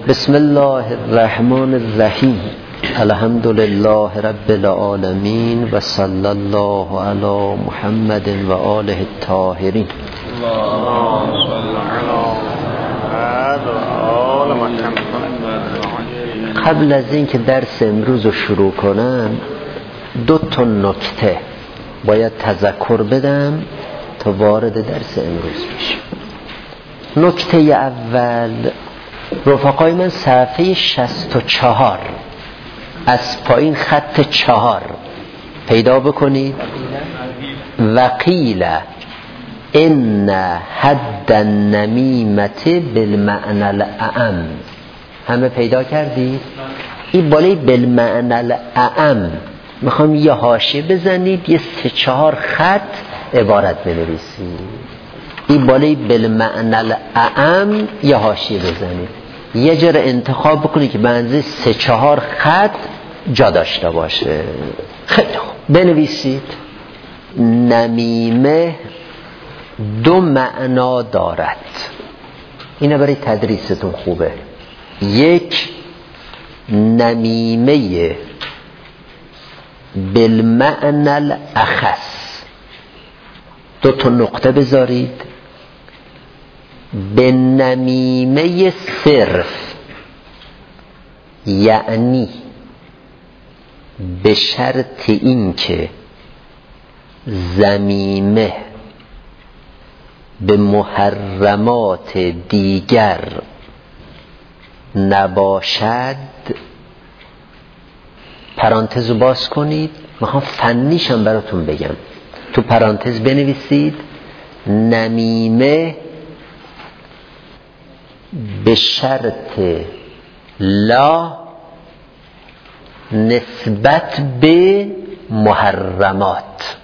بسم الله الرحمن الرحیم. الحمد لله رب العالمین و صلی الله علی محمد و آله الطاهرین. اللهم صل علی محمد و آل محمد. قبل از اینکه درس امروز رو شروع کنم 2 نکته باید تذکر بدم تا وارد درس امروز بشم. نکته اول، رفقای من صفحه 64 از پایین خط 4 پیدا بکنید. وقیل ان حد النمیمت بالمعنى الاعم. همه پیدا کردید؟ این بالای بالمعنى الاعم میخوام یه حاشیه بزنید، یه 3-4 خط عبارت بنویسید. این بالای بالمعنى الاعم یه حاشیه بزنید، یه جور انتخاب بکنید که به اندازه 3-4 خط جا داشته باشه. خیلی خوب بنویسید. نمیمه 2 معنا دارد. اینا برای تدریستون خوبه. 1 نمیمه بالمعنى الاخص. 2 نقطه بذارید. به نمیمه صرف، یعنی به شرط این که ضمیمه به محرمات دیگر نباشد. پرانتز رو باز کنید، میخوام فنیشم براتون بگم. تو پرانتز بنویسید نمیمه به شرط لا نسبت به محرمات.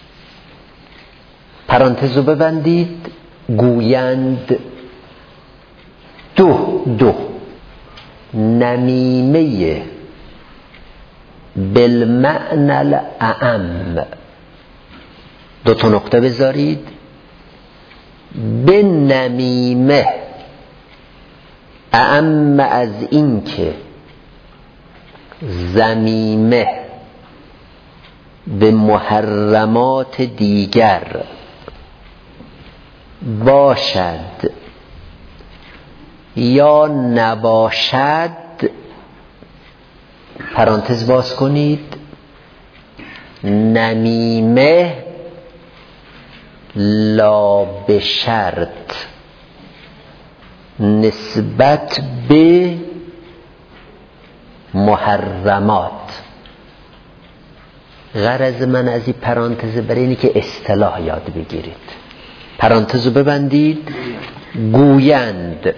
پرانتز رو ببندید. گویند 2 نمیمه بالمعنى الاعم. 2 نقطه بذارید. به نمیمه اعم از این که ضمیمه به محرمات دیگر باشد یا نباشد. پرانتز باز کنید. نمیمه لا به شرط نسبت به محرمات. غرض من از این پرانتز برای اینه که اصطلاح یاد بگیرید. پرانتز رو ببندید. گویند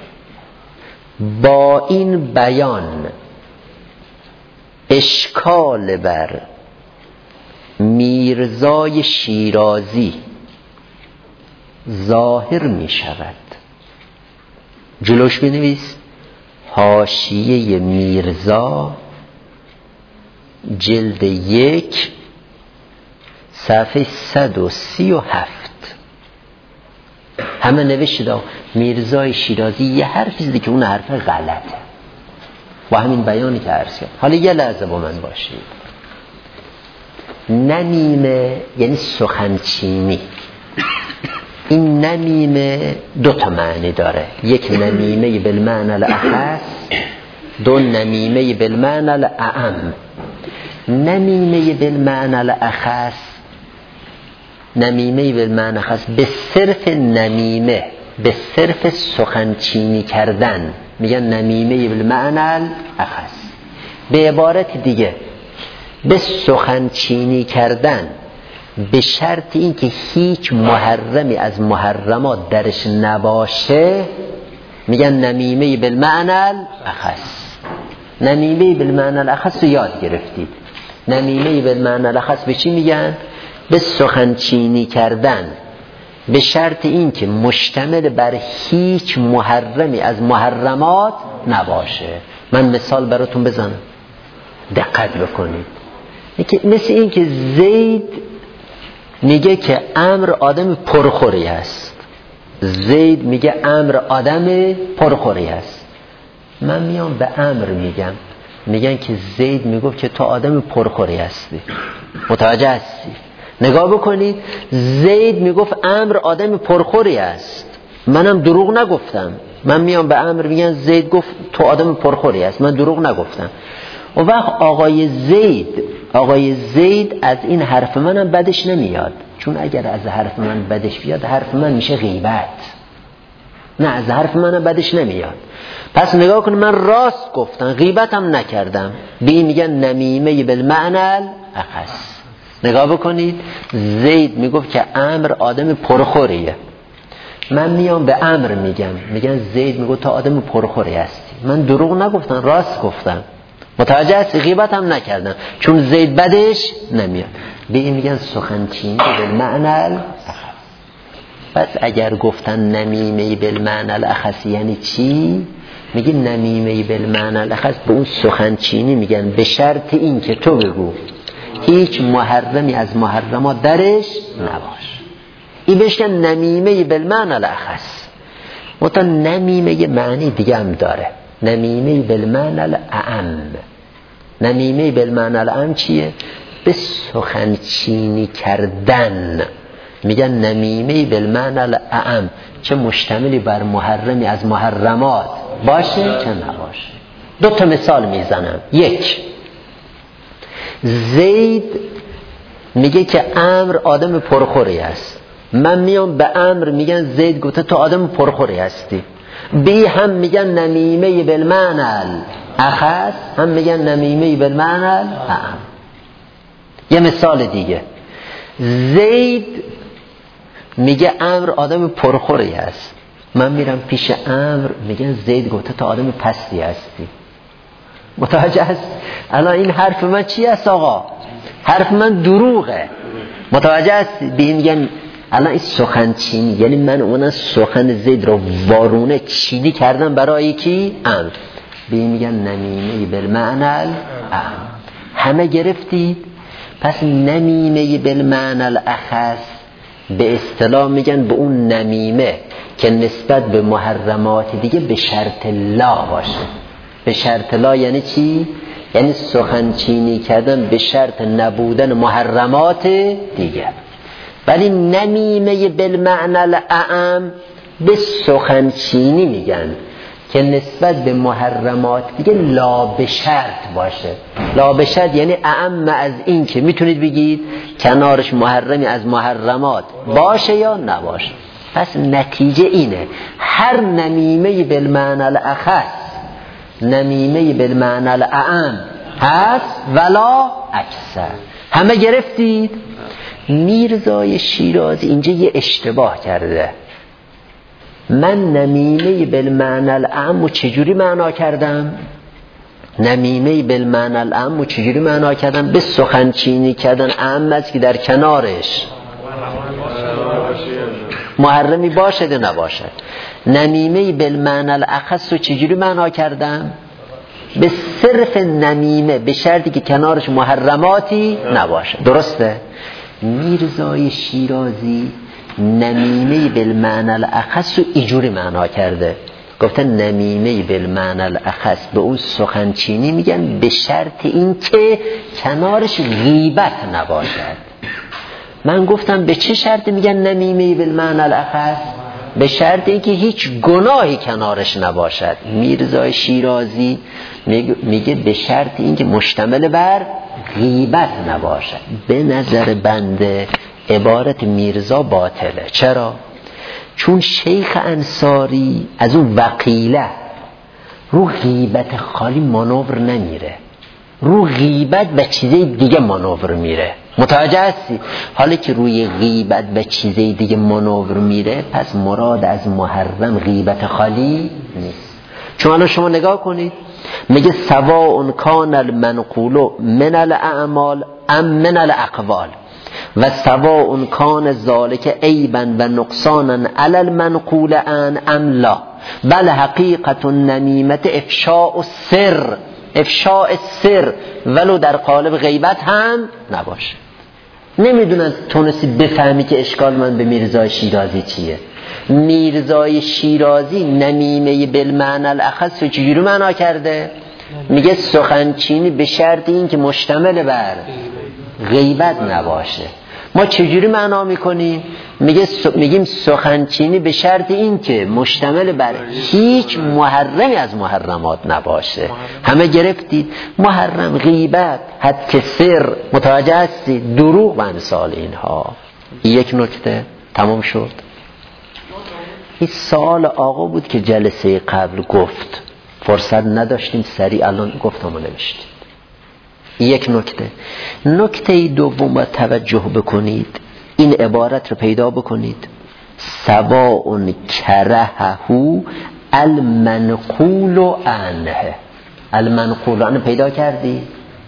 با این بیان اشکال بر میرزای شیرازی ظاهر می شود. جلوش بنویس حاشیه میرزا جلد 1 صفحه 137. همه نوشته میرزای شیرازی یه حرفی زده که اون حرف غلطه با همین بیانی که عرض کرد. حالا یه لحظه با من باشید. نمیمه یعنی سخنچینی. این نمیمه 2 معنی داره. 1 نمیمه بالمعنى الاخص، 2 نمیمه بالمعنى الاعم. نمیمه بالمعنى الاخص، نمیمه بالمعنى الاخص به صرف نمیمه، به صرف سخنچینی کردن میگن نمیمه بالمعنى الاخص. به عبارت دیگه به سخنچینی کردن به شرط این که هیچ محرمی از محرمات درش نباشه میگن نمیمه بالمعنى الاخص. نمیمه بالمعنى الاخص رو یاد گرفتید. نمیمه بالمعنى الاخص به چی میگن؟ به سخنچینی کردن به شرط این که مشتمل بر هیچ محرمی از محرمات نباشه. من مثال براتون بزنم، دقت بکنید. مثل این که زید میگه که عمرو آدم پرخوری است. زید میگه عمرو آدم پرخوری است. من میام به عمر میگن که زید میگفت که تو آدم پرخوری هستی. متوجه هستی؟ نگاه بکنید، زید میگفت عمر آدم پرخوری است، منم دروغ نگفتم. من میام به عمر میگن زید گفت تو آدم پرخوری است، من دروغ نگفتم. و وقت آقای زید از این حرف منم بدش نمیاد، چون اگر از حرف من بدش بیاد حرف من میشه غیبت. نه، از حرف منم بدش نمیاد. پس نگاه کن، من راست گفتم، غیبتم نکردم. به این میگن نمیمه بالمعنی الاخص. نگاه بکنید، زید میگفت که عمر آدم پرخوریه، من میام به عمر میگن زید میگفت تو آدم پرخوری هستی، من دروغ نگفتم، راست گفتم. متوجه هستی؟ غیبتم نکردم، چون زید بدش نمیاد. به این میگن سخنچینی بالمعنی الاخص. پس اگر گفتن نمیمه بالمعنی الاخص یعنی چی؟ میگه نمیمه بالمعنی الاخص به اون سخنچینی میگن به شرط این که تو بگو هیچ محرمی از محرمات درش نباش. این بهش میگن نمیمه بالمعنی الاخص. متا نمیمه یه معنی دیگه هم داره، نمیمه بالمعنی الاعم. نمیمه بالمعنی الاعم چیه؟ به سخنچینی کردن. میگن نمیمه بالمعنی الاعم، چه مشتملی بر محرمی از محرمات باشه چه نباشه. 2 مثال میزنم. 1، زید میگه که عمر آدم پرخوری است، من میام به عمر میگن زید گفته تو آدم پرخوری هستی. بی هم میگن نمیمه بالمعنی الاخص، هم میگن نمیمه بالمعنی الاعم. یه مثال دیگه، زید میگه عمر آدم پرخوری است، من میرم پیش عمر میگن زید گفته تو آدم پستی هستی. متوجه هست؟ الان این حرف من چی است آقا؟ حرف من دروغه. متوجه هست؟ به این میگن الان این سخنچینی، یعنی من اون سخن زید رو وارونه چینی کردم برای کی؟ عمر. به این میگن نمیمه بالمعنی الاعم. همه گرفتید؟ پس نمیمه بالمعنی الاخص به اصطلاح میگن به اون نمیمه که نسبت به محرمات دیگه به شرط لا باشه. به شرط لا یعنی چی؟ یعنی سخنچینی کردن به شرط نبودن محرمات دیگه. ولی نمیمه بالمعنی الاعم به سخنچینی میگن که نسبت به محرمات دیگه لا به شرط باشه. لا به شرط یعنی اعم از این که میتونید بگید کنارش محرمی از محرمات باشه یا نباشه. پس نتیجه اینه، هر نمیمه بالمعنی الاخص نمیمه بالمعنی الاعم هست ولا اکثر. همه گرفتید؟ میرزای شیرازی اینجا یه اشتباه کرده. من نمیمه بالمعنی الاعم چجوری معنا کردم؟ نمیمه بالمعنی الاعم چجوری معنا کردم؟ به سخنچینی کردن اعم است که در کنارش محرمی باشد نباشد. نمیمه بالمعنی الاخص رو چجوری معنا کردم؟ به صرف نمیمه به شرطی که کنارش محرماتی نباشه. درسته؟ میرزای شیرازی نمیمه بالمعنی الاخص رو اینجوری معنا کرده، گفته نمیمه بالمعنی الاخص به اون سخنچینی میگن به شرط این که کنارش غیبت نباشد. من گفتم به چه شرطی میگن نمیمه بالمعنی الاخص؟ به شرط اینکه هیچ گناهی کنارش نباشد. میرزای شیرازی میگه به شرط اینکه مشتمل بر غیبت نباشد. به نظر بنده عبارت میرزا باطله. چرا؟ چون شیخ انصاری از اون وقیله رو غیبت خالی مانور نمیره، رو غیبت و چیزای دیگه مانور میره. متوجه هستی؟ حالا که روی غیبت و چیزای دیگه مانور میره، پس مراد از محرم غیبت خالی نیست. چون الان شما نگاه کنید، میگه سواء کان المنقول من الاعمال ام من الاقوال و سواء کان ذالک عیبا و نقصانا علی المنقول ان ام لا بل حقیقت النمیمت افشاء السر، افشاء السر ولو در قالب غیبت هم نباشه. نمیدونم تونستی بفهمی که اشکال من به میرزای شیرازی چیه. میرزای شیرازی نمیمه بالمعنی الاخص رو چجوری معنا کرده؟ میگه سخنچینی به شرط این که مشتمل بر غیبت نباشه. ما چجوری معنا میکنیم؟ میگیم سخنچینی به شرط این که مشتمل بر هیچ محرمی از محرمات نباشه. همه گرفتید؟ محرم، غیبت، حد سر، متوجه هستید؟ دروغ و امثال اینها. یک نکته تمام شد. این سوال آقا بود که جلسه قبل گفت، فرصت نداشتیم سریع الان گفتم و نوشتیم. یک نکته دوم باید توجه بکنید، این عبارت رو پیدا بکنید، سواء کرهه المنقول عنه. المنقول عنه پیدا کردی؟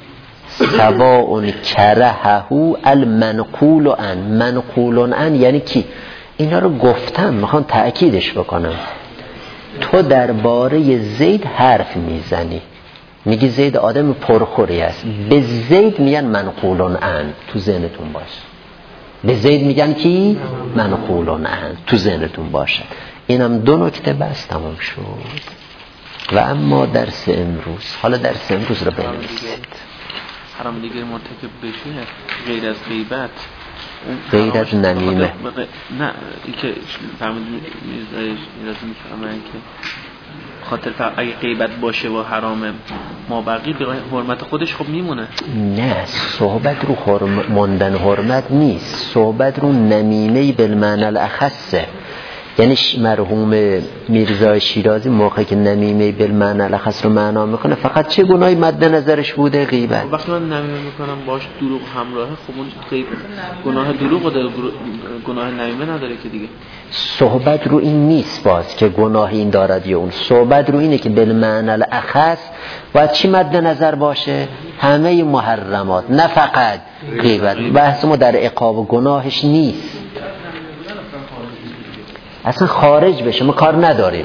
سواء کرهه المنقول عنه. منقول عنه یعنی کی؟ اینا رو گفتم، میخوام تأکیدش بکنم. تو درباره زید حرف میزنی، میگی زید آدم پرخوری است، به زید میگن منقولون عنه، تو ذهنتون باشه. به زید میگن کی؟ منقولون عنه، تو ذهنتون باشه. اینم دو نکته بس تمام شد. و اما درس امروز، حالا درس امروز رو بنویسید. حرام دیگر مرتکب بشه غیر از غیبت، غیر از نمیمه. نه این که فرمود میرازی میفرمایند که خاطر اگه غیبت باشه و حرامه ما بقی به حرمت خودش خب میمونه. نه، صحبت رو موندن حرمت نیست، صحبت رو نمیمه بالمعنی الاخصه. یعنی مرحوم میرزا شیرازی موقعی که نمیمه بالمعنی الاخص رو معنا میکنه فقط چه گناهی مد نظرش بوده؟ غیبت. وقتی من نمیمه میکنم باش دروغ همراهه، خب اون غیبت گناه دروغ داره، گناه نمیمه نداره که دیگه. صحبت رو این نیست باز که گناه این دارد یا اون، صحبت رو اینه که بالمعنی الاخص باید چی مد نظر باشه؟ همه محرمات، نه فقط غیبت. بحث ما در عقاب و گناهش نیست، اصلا خارج بشه ما کار نداریم.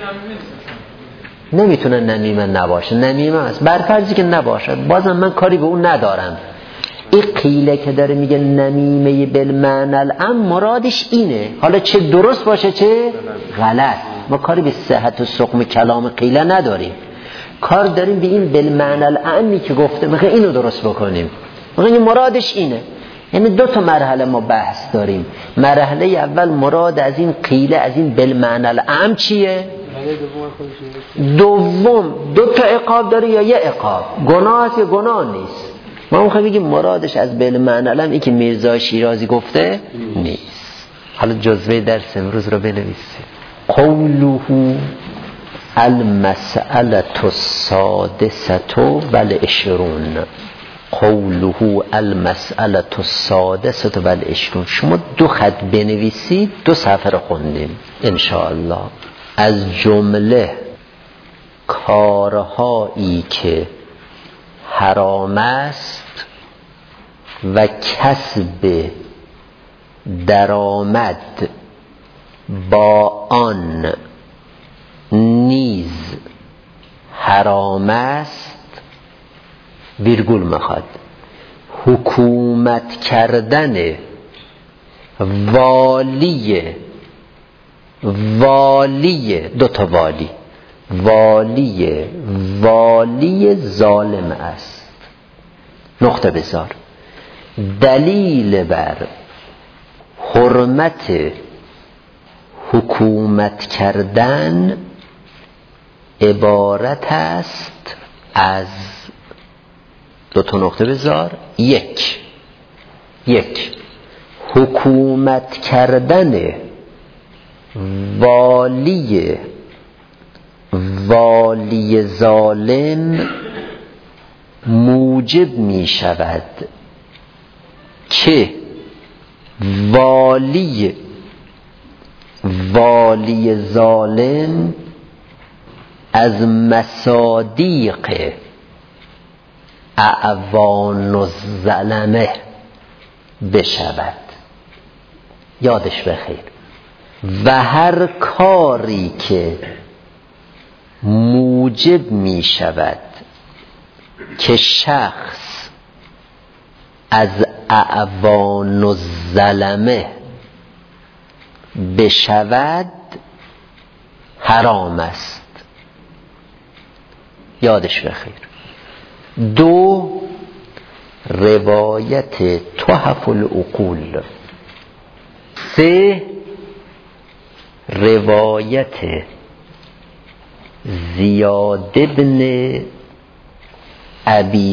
نمیتونه نمیمه نباشه، نمیمه است، برفرضی که نباشه بازم من کاری به اون ندارم. این قیله که داره میگه نمیمه بالمعنی العام مرادش اینه، حالا چه درست باشه چه غلط، ما کاری به صحت و سقم کلام قیله نداریم، کار داریم به این بالمعنی العامی که گفته میخواه اینو درست بکنیم. میخواه این مرادش اینه. یعنی دو تا مرحله ما بحث داریم. مرحله اول مراد از این قیله، از این بالمعنی العام چیه؟ دوم دو تا عقاب داره یا یه عقاب؟ گناه است یا گناه نیست؟ ما میخوایم بگیم مرادش از بالمعنی العام این که میرزا شیرازی گفته نیست. حالا جزوه درس امروز رو بنویسید. قوله المسألة السادسة والعشرون. قوله المسألة السادسة والعشرون. شما دو خط بنویسید، دو صفحه رو خوندیم انشاءالله. از جمله کارهایی که حرام است و کسب درآمد با آن نیز حرام است، ویرگول میخواد، حکومت کردن والی دو تا والی ظالم است. نقطه بذار. دلیل بر حرمت حکومت کردن عبارت است از دو تا نقطه بذار. یک حکومت کردن والی ظالم موجب می شود که والی ظالم از مصادیق اعوان الظلمه بشود. یادش بخیر. و هر کاری که موجب می شود که شخص از اعوان الظلمه بشود حرام است. یادش بخیر. 2 روایت تحف العقول. 3 روایت زیاد ابن ابی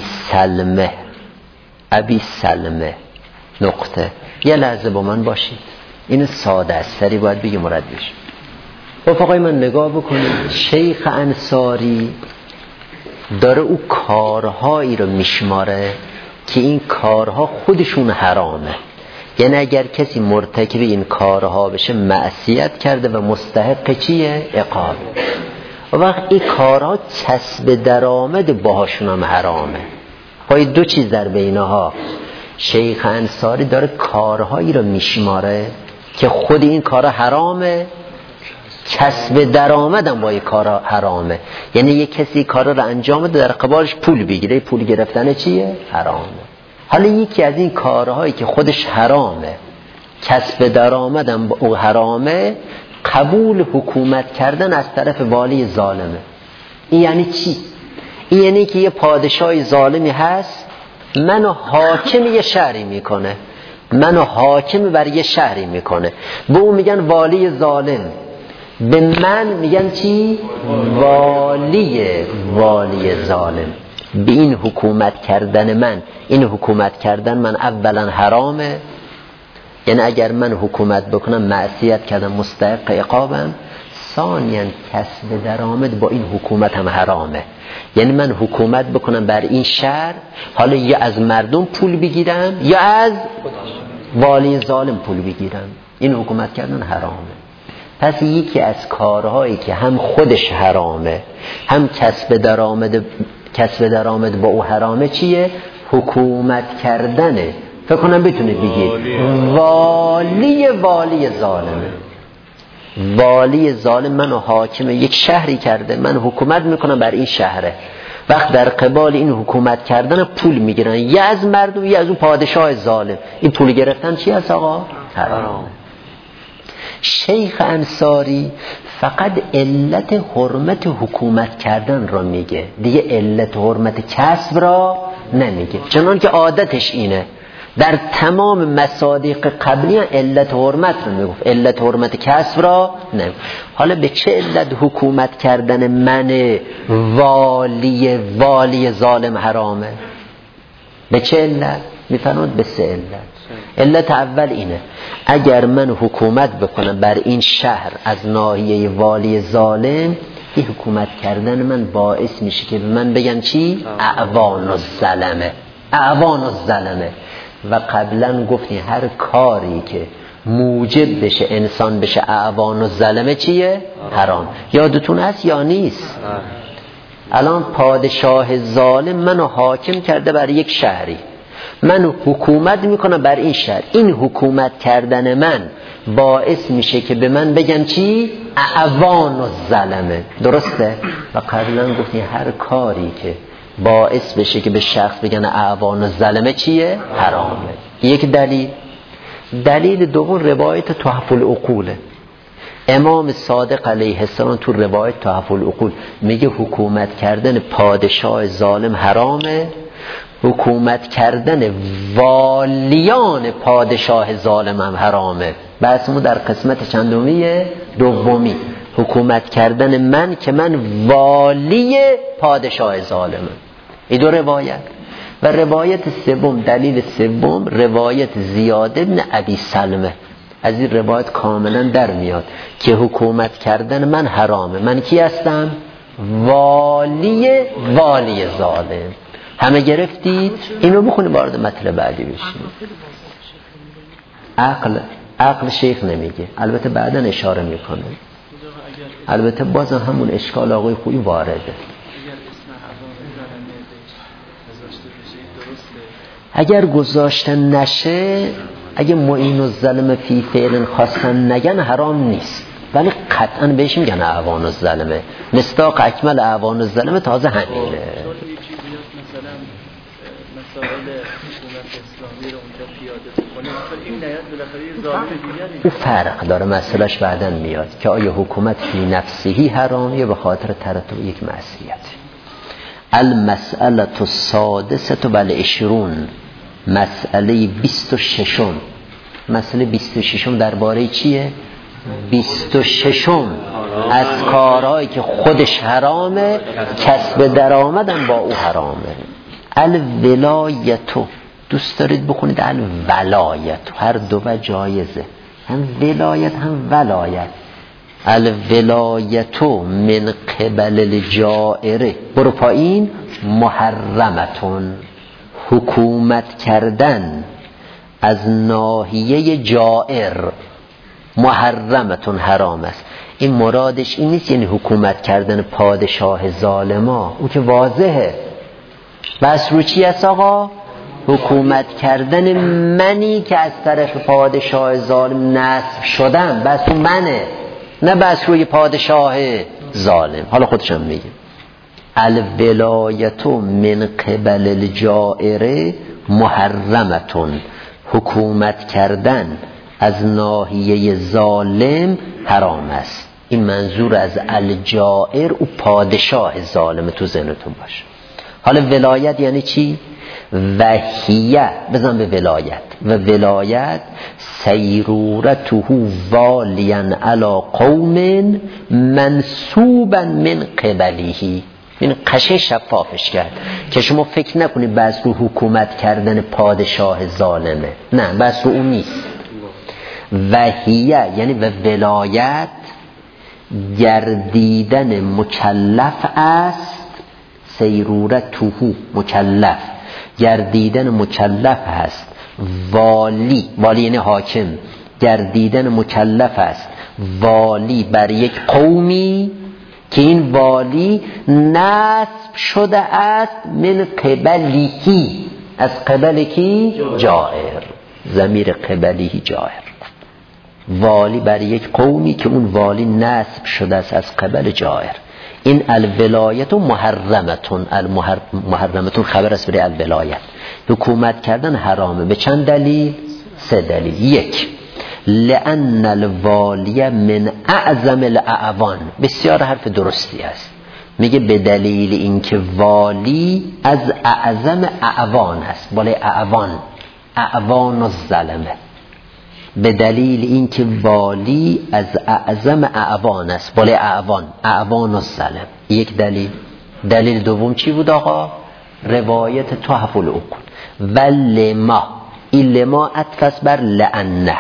سلمه. نقطه. یه لحظه با من باشید، این ساده است، سری باید بگی مرد بشه. رفقای من نگاه بکنید، شیخ انصاری داره او کارهایی رو میشماره که این کارها خودشون حرامه. یعنی اگر کسی مرتکب این کارها بشه معصیت کرده و مستحق چیه؟ عقاب. و وقت این کارها کسب درآمد باهاشون هم حرامه. پای 2 چیز در بینها. شیخ انصاری داره کارهایی رو میشماره که خود این کارها حرامه، کسب درآمد هم با این کارها حرامه. یعنی یک کسی کارا رو انجام بده در قبالش پول بگیره، پول گرفتن چیه؟ حرامه. حالا یکی از این کارهایی که خودش حرامه، کسب درآمد هم با او حرامه، قبول حکومت کردن از طرف والی ظالمه. این یعنی چی؟ این یعنی که یه پادشاه ظالمی هست، منو حاکم یه شهری میکنه، منو حاکم بر یه شهری میکنه، به اون میگن والی ظالم، به من میگن چی؟ والی ظالم. به این حکومت کردن من، این حکومت کردن من اولا حرامه، یعنی اگر من حکومت بکنم معصیت کردم مستحق عقابم. ثانیاً کسب درآمد با این حکومت هم حرامه، یعنی من حکومت بکنم بر این شهر، حالا یا از مردم پول بگیرم یا از والی ظالم پول بگیرم، این حکومت کردن حرامه. پس یکی از کارهایی که هم خودش حرامه هم کسب درآمد با او حرامه چیه؟ حکومت کردنه. فکر کنم بتونید بگید والی ظالمه. والی ظالم منو حاکم یک شهری کرده، من حکومت میکنم بر این شهره، وقت در قبال این حکومت کردن پول میگیرن یا از مردم یا از اون پادشاه ظالم. این پول گرفتن چی هست آقا؟ حرام. شیخ انصاری فقط علت حرمت حکومت کردن را میگه، دیگه علت حرمت کسب را نمیگه، چنان که عادتش اینه. در تمام مصادیق قبلی علت حرمت رو میگفت، علت حرمت کسب را نمیگفت. حالا به چه علت حکومت کردن من والی ظالم حرامه؟ به چه علت؟ میفرماد به 3 علت. علت اول اینه، اگر من حکومت بکنم بر این شهر از ناحیه والی ظالم، این حکومت کردن من باعث میشه که به من بگن چی؟ اعوان الظلمه. و قبلا گفتیم هر کاری که موجب بشه انسان بشه اعوان الظلمه چیه؟ حرام. یادتون هست یا نیست؟ الان پادشاه ظالم منو حاکم کرده بر یک شهری، من حکومت میکنم بر این شهر، این حکومت کردن من باعث میشه که به من بگن چی؟ اعوان الظلمه. درسته؟ و قبلا گفتیم هر کاری که باعث بشه که به شخص بگن اعوان الظلمه چیه؟ حرامه. یک دلیل دوم روایت تحف العقوله. امام صادق علیه السلام تو روایت تحف العقول میگه حکومت کردن پادشاه ظالم حرامه، حکومت کردن والیان پادشاه ظالم هم حرامه. بحثمون در قسمت چندمی؟ دومی. حکومت کردن من که من والی پادشاه ظالمم. این 2 روایت. و روایت سوم، دلیل سوم، روایت زیاد ابن ابی سلمه. از این روایت کاملا در میاد که حکومت کردن من حرامه. من کی هستم؟ والی ظالم. همه گرفتید؟ اینو بخونی وارد مطلب بعدی بشید. عقل شیخ نمیگه، البته بعداً اشاره میکنه، البته بازم همون اشکال آقای خویی وارده. اگر گذاشتن نشه، اگه معین الظلم فی فعل خواستن نگن حرام نیست، ولی قطعا بهش میگن اعوان الظلمه. مصداق اکمل اعوان الظلمه تازه همینه. مثلا مسائل حکومت اسلامی رو اونجا پیاده بکنه، این نیت بالاخره یه ظالم دیگری. او فرق داره، مسئلهش بعداً میاد که آیا حکومت فی نفسهی حرام یا به خاطر ترتب یک معصیت. المسئله السادسه و العشرون، مسئله 26. مسئله 26 درباره چیه؟ 26 از کارهایی که خودش حرامه، کسب درآمدم با او حرامه. الولایتو، دوست دارید بخونید الولایت، هر دو و جایزه، هم ولایت هم ولایت. الولایتو من قبل الجائره، برو پایین، محرمتون، حکومت کردن از ناحیه جائر، محرمتون حرام است. این مرادش این نیست یعنی حکومت کردن پادشاه ظالما، اون که واضحه. بس رو چی است آقا؟ حکومت کردن منی که از طرف پادشاه ظالم نصب شدم، بس اون منه، نه بس روی پادشاه ظالم. حالا خودشم میگه الولایتو من قبل الجائره محرمتون، حکومت کردن از ناحیه ظالم حرام است. این منظور از الجائر او پادشاه ظالم، تو ذهنتون باشه. حالا ولایت یعنی چی؟ وحیه، بزن به ولایت. و ولایت سیرورته والیا علی قوم منصوبا من قبلیه. این قشه شفافش کرد که شما فکر نکنید بس رو حکومت کردن پادشاه ظالمه، نه، بس رو اون نیست. وحیه یعنی و ولایت گردیدن مکلف است، سیرورته مکلف، گردیدن مکلف است. والی، والی یعنی حاکم، گردیدن مکلف است والی بر یک قومی که این والی نصب شده است من قبلیهی، از قبل کی؟ جائر، ضمیر قبلیهی جائر. والی بر یک قومی که اون والی نصب شده است از قبل جائر. این الولایت و محرمتون، محرمتون خبر است برای الولایت. حکومت کردن حرامه. به چند دلیل؟ 3 دلیل. 1 لأن الوالی من اعظم الاعوان، بسیار حرف درستی است. میگه به دلیل اینکه والی از اعظم اعوان است، بالای اعوان الظلمه. به دلیل اینکه والی از اعظم اعوان است، بالای اعوان الظلم. یک دلیل. دلیل دوم چی بود آقا؟ روایت تحف العقول. و لما، این لما عطف بر لعنه.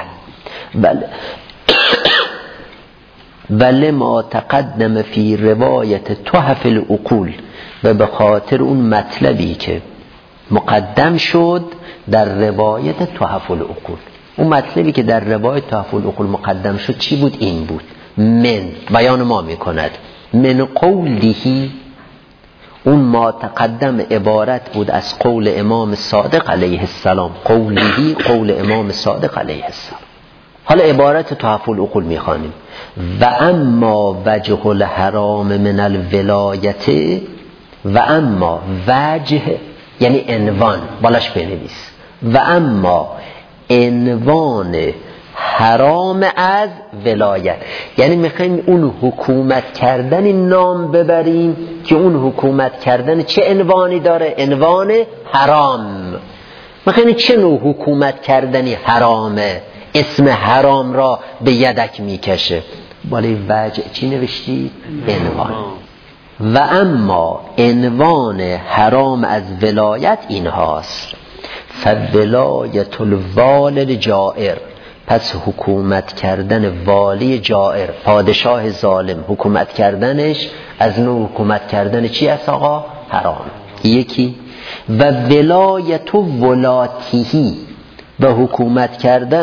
بله ما تقدم فی روایت تحف العقول، و به خاطر اون مطلبی که مقدم شد در روایت تحف العقول. اون مطلبی که در روایت تحف العقول مقدم شد چی بود؟ این بود. من، بیان ما میکند، من قوله، اون ما تقدم عبارت بود از قول امام صادق علیه السلام. قوله قول امام صادق علیه السلام. حالا عبارت تحف العقول میخوانیم. و اما وجه الحرام من الولایت، و اما وجه یعنی عنوان، بالاش بنویس. و اما عنوان حرام از ولایت، یعنی میخوایم اون حکومت کردن نام ببریم که اون حکومت کردن چه عنوانی داره؟ عنوان حرام. میخوایم چه نوع حکومت کردنی حرامه؟ اسم حرام را به یدک میکشه. بالای وجه چی نوشتی؟ عنوان. و اما عنوان حرام از ولایت این هاست: فولایت الوالد جائر، پس حکومت کردن والی جائر، پادشاه ظالم، حکومت کردنش از نوع حکومت کردن چی است آقا؟ حرام. یکی. و ولایت ولاتیهی، و حکومت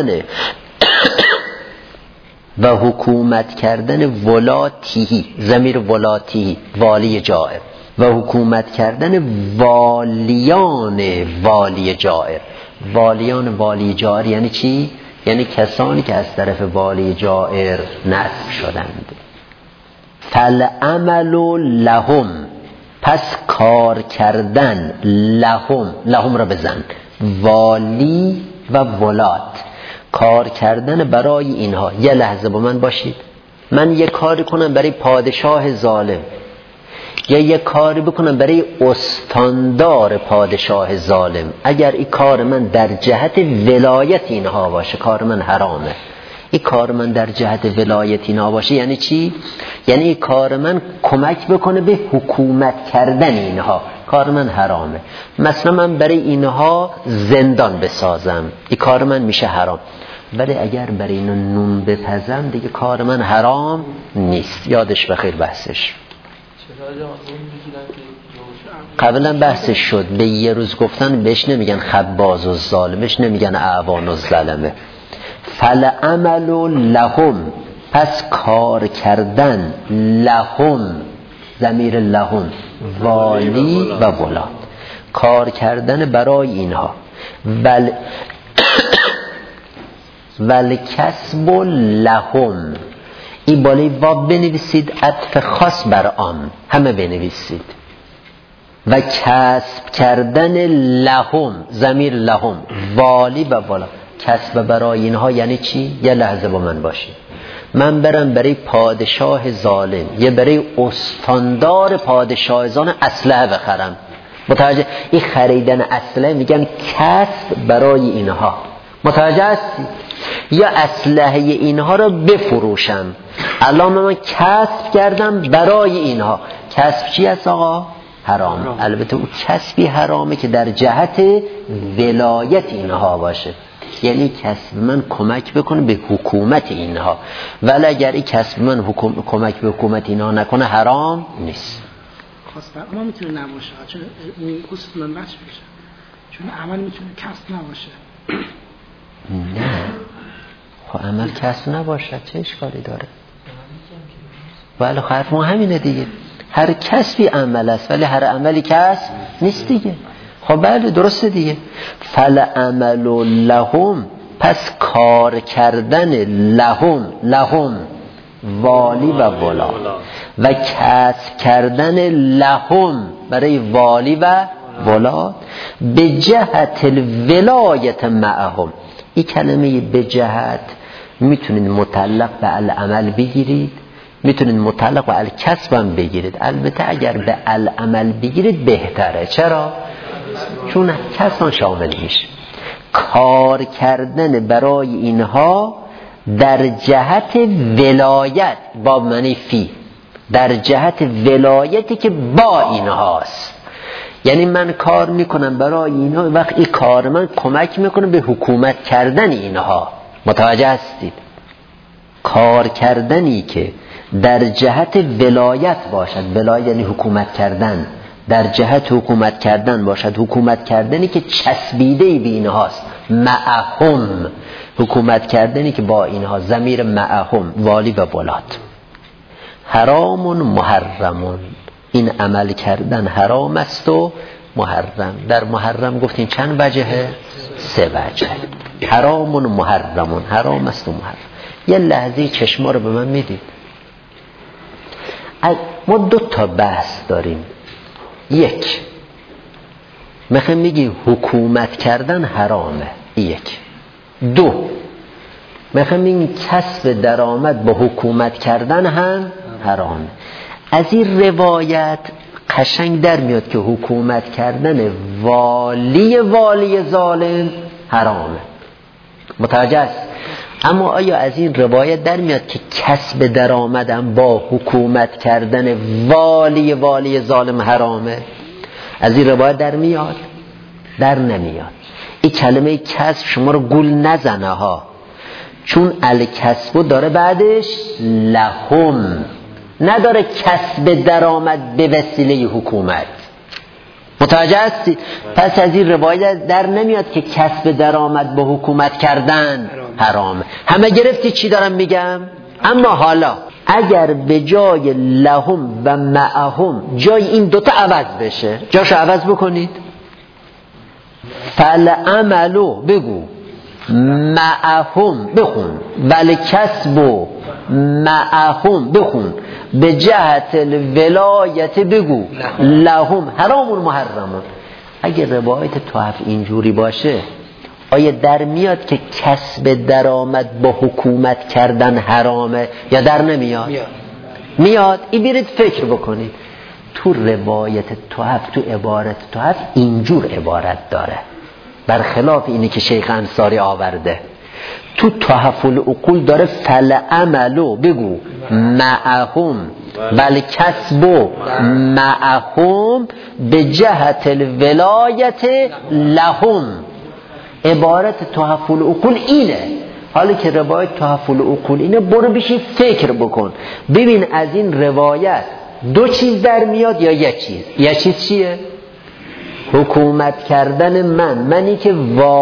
کردن ولاتیهی، ضمیر ولاتیهی والی جائر، و حکومت کردن والیان والی جائر. والیان والی جائر یعنی چی؟ یعنی کسانی که از طرف والی جائر نصب شدند. فالعمل لهم، پس پس کار کردن لهم را بزن، والی و ولات، کار کردن برای اینها. یه لحظه با من باشید. من یه کاری کنم برای پادشاه ظالم یا یه کاری بکنم برای استاندار پادشاه ظالم، اگر این کار من در جهت ولایت اینها باشه کار من حرامه. این کار من در جهت ولایت اینها باشه یعنی چی؟ یعنی این کار من کمک بکنه به حکومت کردن اینها، کار من حرامه. مثلا من برای اینها زندان بسازم، این کار من میشه حرام. ولی اگر برای اینو نون بپزم دیگه کار من حرام نیست. یادش بخیر بحثش قبلا بحثش شد. به یه روز گفتن بهش نمیگن خباز و ظالمش نمیگن اعوان و ظلمه. فالعمل لهم، پس کار کردن، لهم ضمیر لهم والی و ولاد، کار کردن برای اینها. والکسب لهم، این بالای واب بنویسید، عطف خاص بر عام همه بنویسید. و کسب کردن لهم ضمیر لهم والی و ولاد، کسب برای اینها یعنی چی؟ یه لحظه با من باشید. من برم برای پادشاه ظالم یا برای استاندار پادشاه ظالم اسلحه بخرم، متوجه؟ این خریدن اسلحه میگن کسب برای اینها، متوجه هستی؟ یا اسلحه اینها رو بفروشم. الان من کسب کردم برای اینها. کسب چی است آقا؟ حرام. البته اون کسبی حرامه که در جهت ولایت اینها باشه، یعنی کسب من کمک بکنه به حکومت اینها. ولی اگر این کسب من کمک به حکومت اینها نکنه حرام نیست. خاص بر ما میتونه نباشه، چون این اصل من بحث میشه، چون عمل میتونه کسب نباشه. نه خب عمل کسب نباشه چه اشکالی داره؟ ولی حرف ما همینه دیگه، هر کسبی عمل است ولی هر عملی کسب نیست دیگه. خب بله درسته دیگه. فالعمل لهم، پس کار کردن لهم والی و ولاد، و کسب کردن لهم برای والی و ولاد به جهت الولایت معهم. این کلمه به جهت میتونید متعلق به العمل بگیرید، میتونید متعلق به الکسب هم بگیرید. البته اگر به العمل بگیرید بهتره. چرا؟ چون کسب شامل میشه. کار کردن برای اینها در جهت ولایت با معنی فی، در جهت ولایتی که با اینهاست. یعنی من کار میکنم برای اینها، وقت این کار من کمک میکنه به حکومت کردن اینها. متوجه هستید؟ کار کردنی که در جهت ولایت باشد، ولایت یعنی حکومت کردن، در جهت حکومت کردن باشد، حکومت کردنی که چسبیده به اینهاست، معهم، حکومت کردنی که با اینها، ضمیر معهم والی و ولاد. حرام محرمون، این عمل کردن حرام است و محرم. در محرم گفتین چند وجهه؟ 3 وجه. حرام محرمون، حرام است و محرم. یه لحظه چشما رو به من میدید. ما 2 تا بحث داریم. یک، میخوایم میگیم حکومت کردن حرامه. 1. 2، میخوایم میگیم کسب درآمد با حکومت کردن هم حرامه. از این روایت قشنگ در میاد که حکومت کردن والی ظالم حرامه. متوجه است؟ اما آیا از این روایت در میاد که کسب درآمدم با حکومت کردن والی ظالم حرامه؟ از این روایت در میاد؟ در نمیاد. این کلمه کسب شما رو گول نزنه ها، چون الکسب داره بعدش لهم، نداره کسب درآمد به وسیله حکومت. متوجه هستید؟ پس از این روایت در نمیاد که کسب درآمد با حکومت کردن حرامه. همه گرفتی چی دارم میگم؟ اما حالا اگر به جای لهم و معهم جای این 2 تا عوض بشه، جاشو عوض بکنید. فالعملو بگو، معهم بخون، والکسب معهم بخون، به جهت الولایت بگو لهم حرام محرمون. اگه روایت تحف اینجوری باشه آیا در میاد که کسب درآمد با حکومت کردن حرامه یا در نمیاد؟ میاد. این برید فکر بکنید تو روایت تحف، تو عبارت تحف اینجور عبارت داره، برخلاف اینی که شیخ انصاری آورده. تو تحف العقول داره فلعملو بگو معهم والکسب معهم به جهت الولایت لهم. عبارت تحف العقول اینه. حالا که روایت تحف العقول اینه، برو بشی فکر بکن ببین از این روایت دو چیز در میاد یا یک چیز. یک چیز چیه؟ حکومت کردن منی که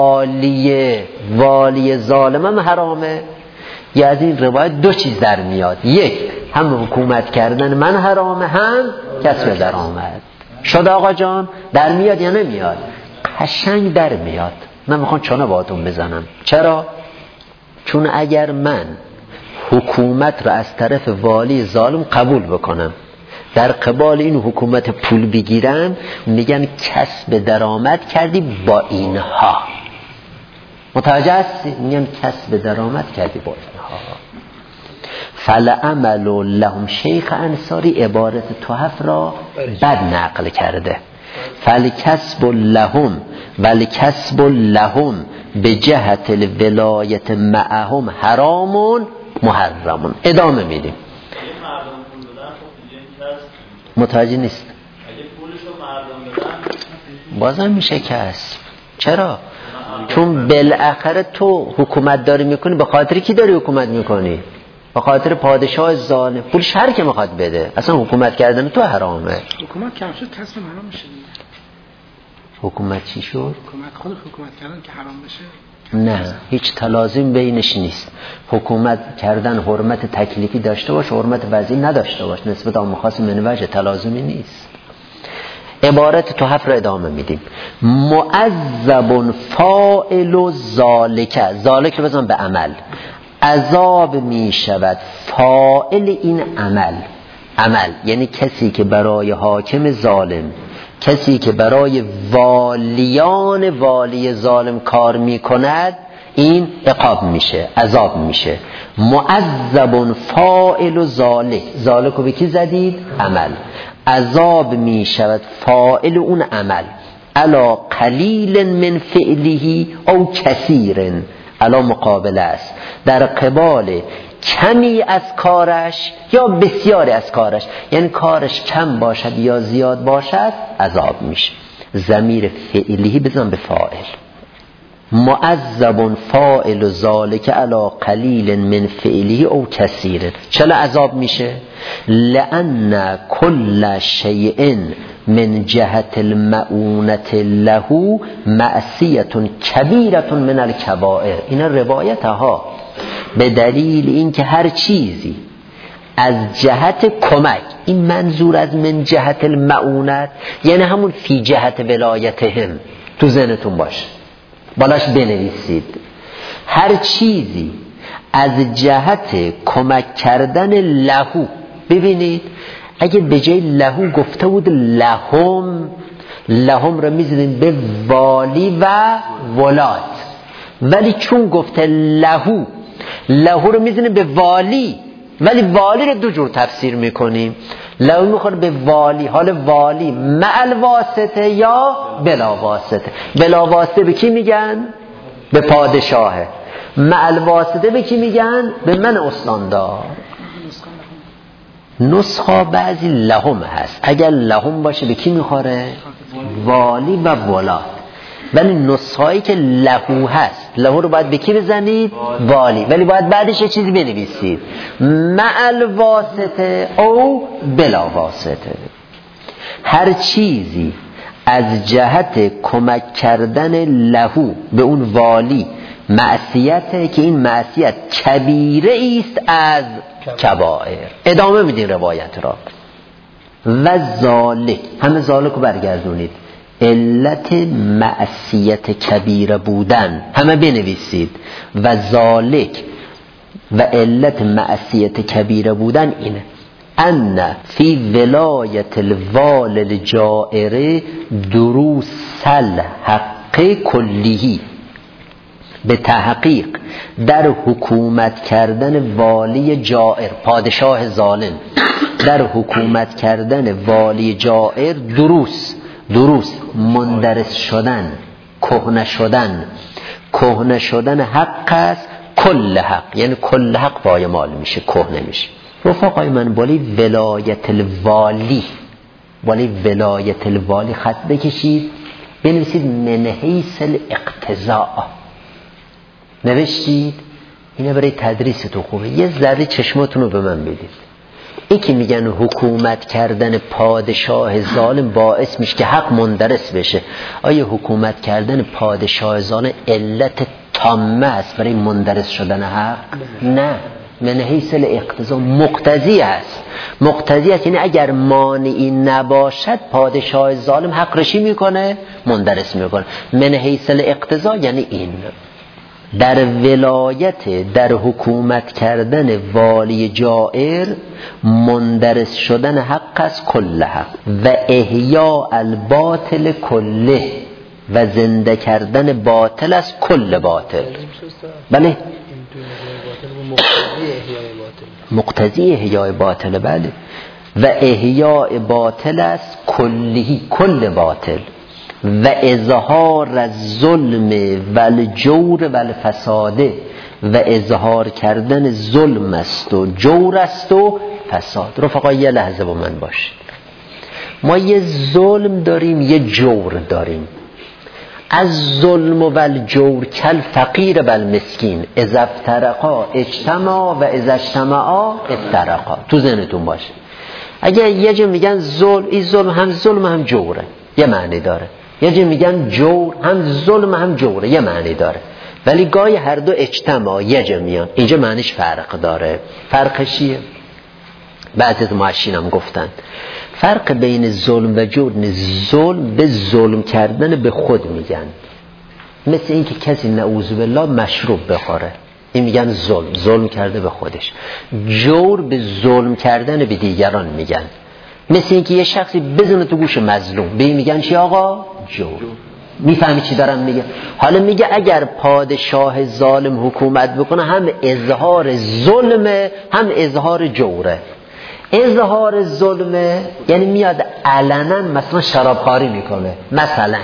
والی ظالمم حرامه. یا از این روایت دو چیز در میاد، یک هم حکومت کردن من حرامه، هم کسب درآمد. شد آقا جان؟ در میاد یا نمیاد؟ قشنگ در میاد. من میخوام چانه باهاتون بزنم. چرا؟ چون اگر من حکومت را از طرف والی ظالم قبول بکنم، در قبال این حکومت پول بگیرم، میگن کسب درآمد کردی با اینها. متوجه هستی؟ میگن کسب درآمد کردی با اینها. فلعمل لهم. شیخ انصاری عبارت تحف را بد نقل کرده. فلکسب لهم والکسب لهم به جهت الولایت معهم حرام محرم. ادامه میدیم. متوجه نیست؟ اگه پولشو مردم بدن بازم میشه کسب. چرا؟ چون بالاخره تو حکومت داری میکنی. به خاطر کی داری حکومت میکنی؟ به خاطر پادشاه ظالم. پولش هر که میخواد بده. اصلا حکومت کردن تو حرامه. حکومت کم شد کسب حرام میشه. حکومت چی شد؟ حکومت خود حکومت کردن که حرام بشه. نه، هیچ تلازم بینش نیست. حکومت کردن حرمت تکلیفی داشته باش، حرمت وضعی نداشته باش. نسبت آن مخاص من وجه تلازمی نیست. عبارت تحف را ادامه میدیم. معذب فاعل ذالک. ذالک رو بزن به عمل. عذاب میشود فاعل این عمل. عمل یعنی کسی که برای حاکم ظالم، کسی که برای والی ظالم کار میکند، این عقاب میشه، عذاب میشه. معذب فاعل ذالک. ذالک رو به کی زدید؟ عمل. عذاب میشود فاعل اون عمل. الا قلیل من فعله او کثیر. الا مقابل است، در قبال کمی از کارش یا بسیاری از کارش. یعنی کارش کم باشد یا زیاد باشد عذاب میشه. ضمیر فعلی بزن به فاعل. معذب فاعل ذالک علی قلیل من فعله او کثیر. چرا عذاب میشه؟ لأن کل شیء من جهت المعونة له معصیة کبیرة من الکبائر. این روایت ها به دلیل اینکه هر چیزی از جهت کمک، این منظور از من جهت المعونت یعنی همون فی جهت ولایتهم، تو ذهنتون باشه، بالاش بنویسید. هر چیزی از جهت کمک کردن لهو. ببینید اگه به جای لهو گفته بود لهم، لهم رو میزدیم به والی و ولات، ولی چون گفته لهو، لهو رو میزنیم به والی، ولی والی رو دو جور تفسیر میکنیم. لهو میخوره به والی، حال والی مع واسطه یا بلا واسطه. بلا واسطه به کی میگن؟ به پادشاهه. مع واسطه به کی میگن؟ به من استاندار. نسخه بعضی لهم هست، اگر لهم باشه به کی میخوره؟ والی و ولات. ولی نسخه‌ای که لهو هست، لهو رو باید به کی بزنید؟ والی، ولی باید بعدش یه چیزی بنویسید، مع الواسطه او بلا واسطه. هر چیزی از جهت کمک کردن لهو به اون والی معصیته که این معصیت کبیره است از کبائر. ادامه میدین روایت را. و ذالک، همه ذالک رو برگردونید. علت معصیت کبیره بودن همه بنویسید. و ذالک و علت معصیت کبیره بودن اینه. ان فی ولایت الوال الجائر دروس الحق کلیه، به تحقیق در حکومت کردن والی جائر، پادشاه ظالم، در حکومت کردن والی جائر دروس مندرس شدن، کهنه شدن حق است، کل حق، یعنی کل حق پایمال میشه، کهنه میشه. رفقای من، ولی ولایت الوالی خط بکشید، بنویسید من حیث الاقتضاء، نوشتید. اینا برای تدریستون خوبه. یه ذره چشماتون رو به من بدید. این که میگن حکومت کردن پادشاه ظالم باعث میشه که حق مندرس بشه، آیا حکومت کردن پادشاه ظالم علت تامه است برای مندرس شدن حق؟ نه، من حیث الاقتضا مقتضی است، یعنی اگر مانعی نباشد پادشاه ظالم حق رشی میکنه، مندرس میکنه. من حیث الاقتضا یعنی این در ولایت، در حکومت کردن والی جائر مندرس شدن حق از کل حق و احیاء الباطل کله، و زنده کردن باطل از کل باطل. بله، مقتضی احیاء باطل، بله، و احیاء باطل از کلیه، کل باطل، و اظهار الظلم و الجور و الفساده، و اظهار کردن ظلم است و جور است و فساد. رفقا یه لحظه با من باشید. ما یه ظلم داریم، یه جور داریم. از ظلم و الجور کل فقیر و المسکین، اذا افترقا اجتماع و اذا اجتماعا افترقا. تو ذهنتون باشه. اگه یه جا میگن ظلم، این ظلم هم جوره، یه معنی داره. یه جا میگن جور، هم ظلم هم جوره، یه معنی داره. ولی گاهی هر دو اجتماع یه جا میان، اینجا معنیش فرق داره. فرقش چیه؟ بعضی از محشین هم گفتن فرق بین ظلم و جور، ظلم به ظلم کردن به خود میگن، مثل این که کسی نعوذ بالله مشروب بخوره، این میگن ظلم کرده به خودش. جور به ظلم کردن به دیگران میگن، مثل این که یه شخصی بزنه تو گوش مظلوم، به این میگن چی آقا؟ جور. میفهمی چی دارم میگه؟ حالا میگه اگر پادشاه ظالم حکومت بکنه هم اظهار ظلمه هم اظهار جوره. اظهار ظلمه یعنی میاد علنا مثلا شرابخواری میکنه، مثلا.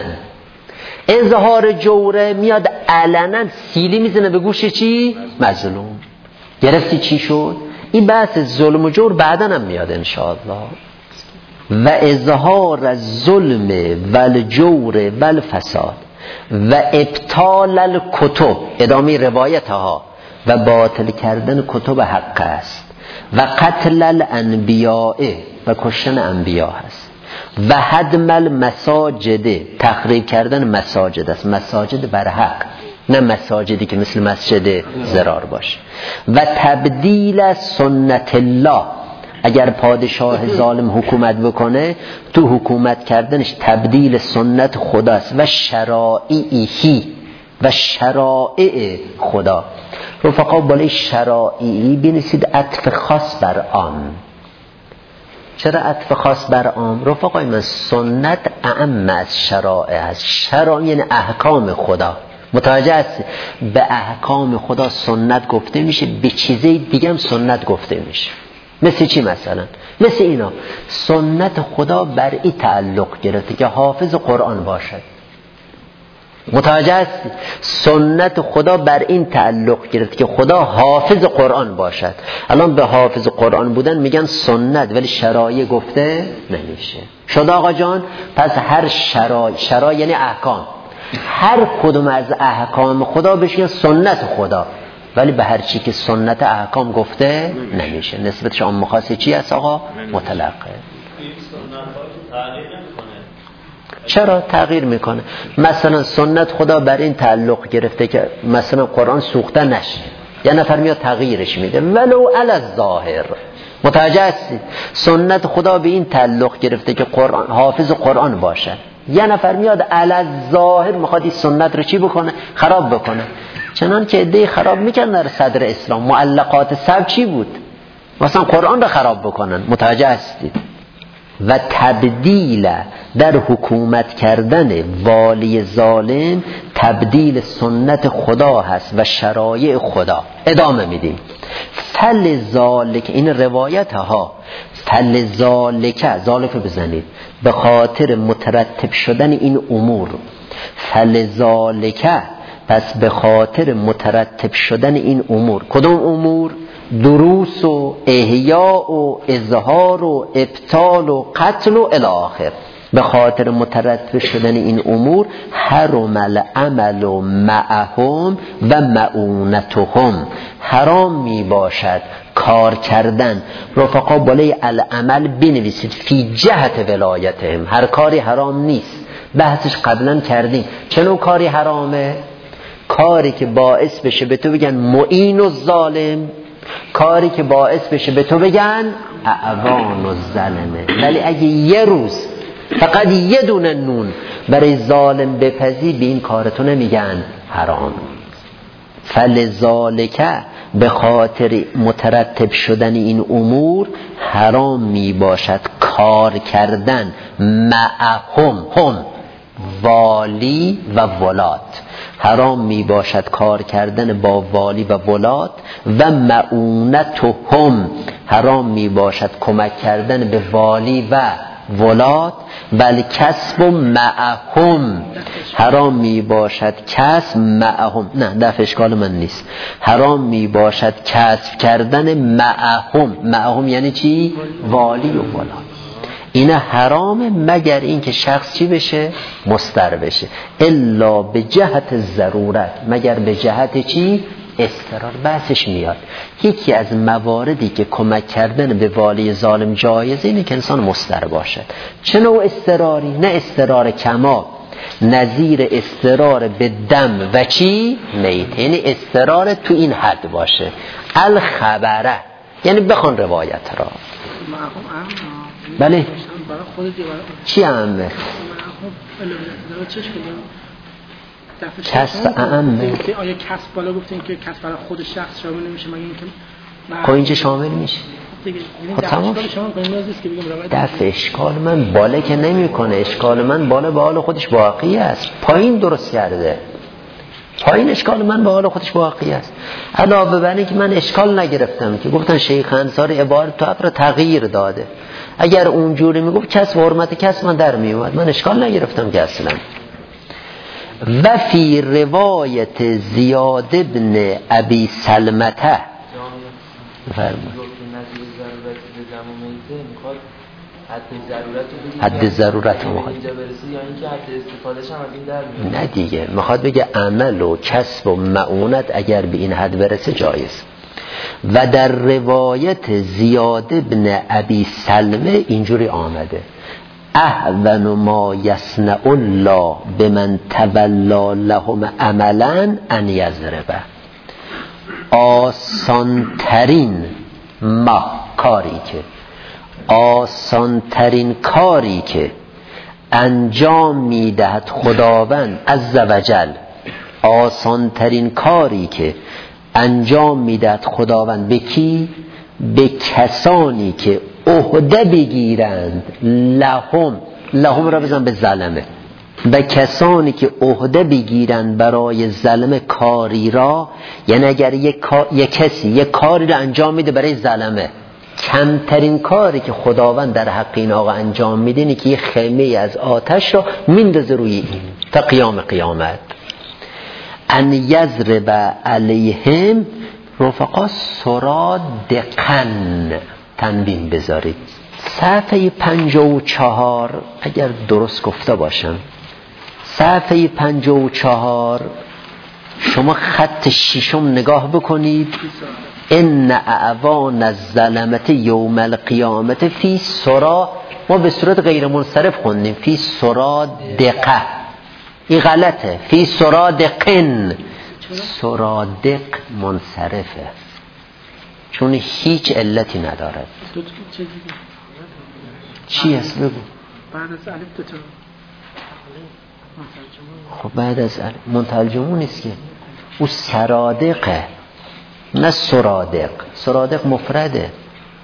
اظهار جوره میاد علنا سیلی میزنه به گوش چی؟ مظلوم. گرفتی چی شد؟ این بحث ظلم و جور بعداً هم میاد انشاءالله. و اظهار الظلم و الجور و الفساد و ابطال الکتب، ادامه روایت ها، و باطل کردن کتب حق است، و قتل الانبیاء، و کشتن انبیا هست، و هدم المساجد، تخریب کردن مساجد است، مساجد بر حق، نه مساجدی که مثل مسجد زرار باشه، و تبدیل سنت الله، اگر پادشاه ظالم حکومت بکنه تو حکومت کردنش تبدیل سنت خداست، و شرائعی، و شرائع خدا. رفقا بالای شرائعی بنویسید عطف خاص بر عام. چرا عطف خاص بر عام؟ رفقای من سنت اعم از شرائع هست. شرائع یعنی احکام خدا، متوجه هست؟ به احکام خدا سنت گفته میشه، به چیزی دیگه هم سنت گفته میشه. مثل چی مثلا؟ مثل اینا سنت خدا بر این تعلق گرفته که حافظ قرآن باشد. متوجه هست؟ سنت خدا بر این تعلق گرفته که خدا حافظ قرآن باشد. الان به حافظ قرآن بودن میگن سنت، ولی شرایع گفته نمیشه. شد آقا جان؟ پس هر شرایع یعنی احکام، هر کدوم از احکام خدا بشه سنت خدا، ولی به هر چی که سنت احکام گفته نمیشه. نسبتش عام خاصی چی است آقا؟ مطلقه. چرا تغییر میکنه؟ مثلا سنت خدا بر این تعلق گرفته که مثلا قرآن سوخته نشه، یه نفر میاد تغییرش میده ولو علی الظاهر. متوجه هستید؟ سنت خدا به این تعلق گرفته که قرآن حافظ قرآن باشه، یه نفر میاد علی الظاهر میخواد این سنت رو چی بکنه؟ خراب بکنه. چنان که ایده خراب میکنن در صدر اسلام. معلقات سبع چی بود؟ مثلا قرآن را خراب بکنن. متوجه هستید؟ و تبدیل در حکومت کردن والی ظالم تبدیل سنت خدا هست و شرایع خدا. ادامه میدیم. فلذالک، این روایت ها، فلذالک، ذالک بزنید، به خاطر مترتب شدن این امور. فلذالک، پس به خاطر مترتب شدن این امور. کدوم امور؟ دروس و احیاء و اظهار و ابطال و قتل و الی آخر. به خاطر مترتب شدن این امور حرم العمل معهم و معونتهم، حرام می باشد کار کردن. رفقا بالای العمل بنویسید فی جهت ولایتهم. هر کاری حرام نیست، بحثش قبلا کردیم. چه کاری حرامه؟ کاری که باعث بشه به تو بگن معین الظالم، کاری که باعث بشه به تو بگن اعوان الظالمه. ولی اگه یه روز فقط یه دونه نون برای ظالم بپزی، به این کارتو نمیگن حرام. فلذالک، به خاطر مترتب شدن این امور حرام می باشد کار کردن معهم، هم والی و ولات، حرام می باشد کار کردن با والی و ولات. و معونتهم، حرام می باشد کمک کردن به والی و ولات. بل کسب معهم، حرام می باشد کسب معهم، نه دفع اشکال من نیست، حرام می باشد کسب کردن معهم. معهم یعنی چی؟ والی و ولات. این حرامه مگر این که شخص چی بشه؟ مضطر بشه. الا به جهت ضرورت، مگر به جهت چی؟ اضطرار. بحثش میاد. یکی از مواردی که کمک کردن به والی ظالم جایزه اینه که انسان مضطر باشد. چه نوع اضطراری؟ نه اضطرار کما، نظیر اضطرار به دم و چی؟ میت. یعنی اضطرار تو این حد باشه. الخبره یعنی بخون روایت را. بله چی اهمه؟ کسب اهمه. آیا کسب بالا گفتین که کسب برای خود شخص شامل نمیشه مگه اینکه خب اینجا شامل میشه؟ خب تمام. دفع اشکال من بالا که نمی کنه. اشکال من بالا به حال خودش باقی است. پایین درست کرده. پایین اشکال من به حال خودش باقی است. علاوه بر اینکه من اشکال نگرفتم که گفتن شیخ انصاری عبارت تو را تغییر داده. اگر اونجوری میگفت کسب حرمت کسب من در میومد، من اشکال نگرفتم که اصلا. و فی روایت زیاد ابن ابی سلمته حد ضرورت میخواد نه دیگه، میخواد بگه عمل و کسب و معونت اگر به این حد برسه جایز. و در روایت زیاد ابن ابی سلمه اینجوری آمده: احون ما یصنع الله بمن تولا لهم عملا ان یضربه. آسانترین کاری که انجام میدهد خداوند عزوجل، آسانترین کاری که انجام میدهد خداوند به کی؟ به کسانی که عهده بگیرند، لهم را بزن به ظلمه، به کسانی که عهده بگیرند برای ظلمه کاری را. یعنی اگر یک کسی یک کاری را انجام میده برای ظلمه، کمترین کاری که خداوند در حق این آقا انجام میده اینه که یه خیمه از آتش رو میندازه روی این تا قیام قیامت. ان یضرب علیهم رفقا سرادقن. تنبیه بذارید صفحه 54 اگر درست گفته باشم، صفحه 54 شما خط ششم نگاه بکنید. ان اعوان الظلمه یوم القیامت فی سرا، ما به صورت غیر منصرف خوندیم فی سرادقه، این غلطه، فی سرادقن. سرادق منصرفه چون هیچ علتی ندارد. چی هست بگو؟ بعد از الف دو تا. خب بعد از الف منترجمون نیست که، او سرادقه نه سرادق. سرادق مفرده،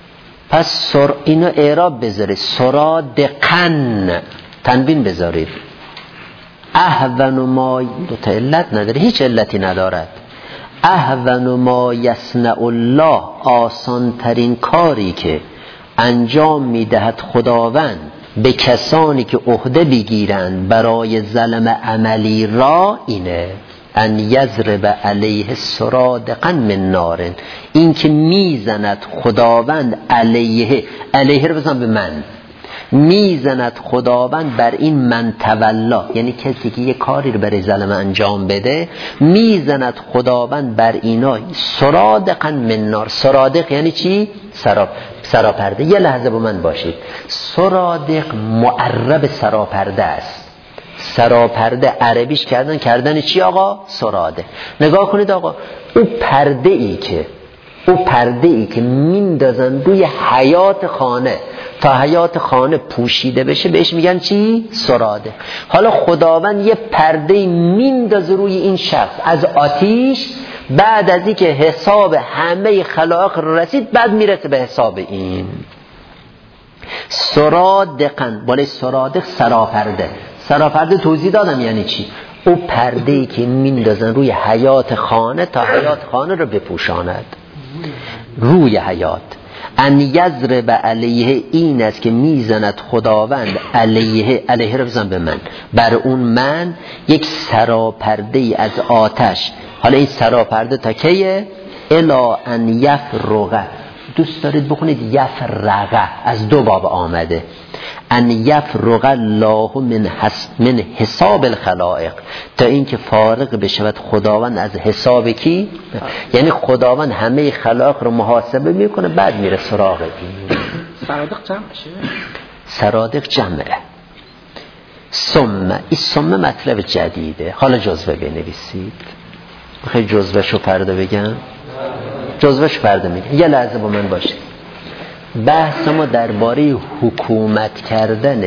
پس اینو اعراب بذارید سرادقن تنوین بذارید. اهون ما دو تا علت نداره، هیچ علتی ندارد. اهون ما یصنع الله، آسان ترین کاری که انجام میدهد خداوند به کسانی که عهده بگیرند برای ظلم عملی را اینه ان یضرب علیه سرادقا من نار، این که میزند خداوند علیه رو بزن به من، میزند خداوند بر این من تولا، یعنی کسی که یه کاری رو برای ظلم انجام بده میزند خداوند بر اینا سرادقا من نار. سرادق یعنی چی؟ سراپرده. یه لحظه با من باشید. سرادق معرب سراپرده است. سراپرده عربیش کردن چی آقا؟ سراده. نگاه کنید آقا، او پرده ای که میندازن روی حیات خانه تا حیات خانه پوشیده بشه بهش میگن چی؟ سراده. حالا خداوند یه پرده میندازه روی این شخص از آتیش، بعد از اینکه حساب همه خلائق رسید بعد میرسه به حساب این. سرادقن بالای سرادق سراپرده. سراپرده توضیح دادم یعنی چی؟ او پرده‌ای که میندازن روی حیات خانه تا حیات خانه رو بپوشاند، روی حیات. ان یضرب علیه این است که میزند خداوند علیه رو بزن به من، بر اون من یک سراپرده از آتش. حالا این سراپرده تا کیه؟ الا ان یفرغ، دوست دارید بخونید یفرغ، از دو باب آمده. ان یفرغ الله من حساب الخلائق، تا اینکه فارغ بشود خداوند از حساب کی؟ یعنی خداوند همه خلائق رو محاسبه میکنه بعد میره سراغ این. سرادق جمعشه؟ سرادق جمعه. این ثم مطلب جدیده. حالا جزوه بنویسید. خیلی جزوهشو فردا بگم. جزوهشو فردا میگم. یه لحظه با من باشید. بحث ما درباره حکومت کردن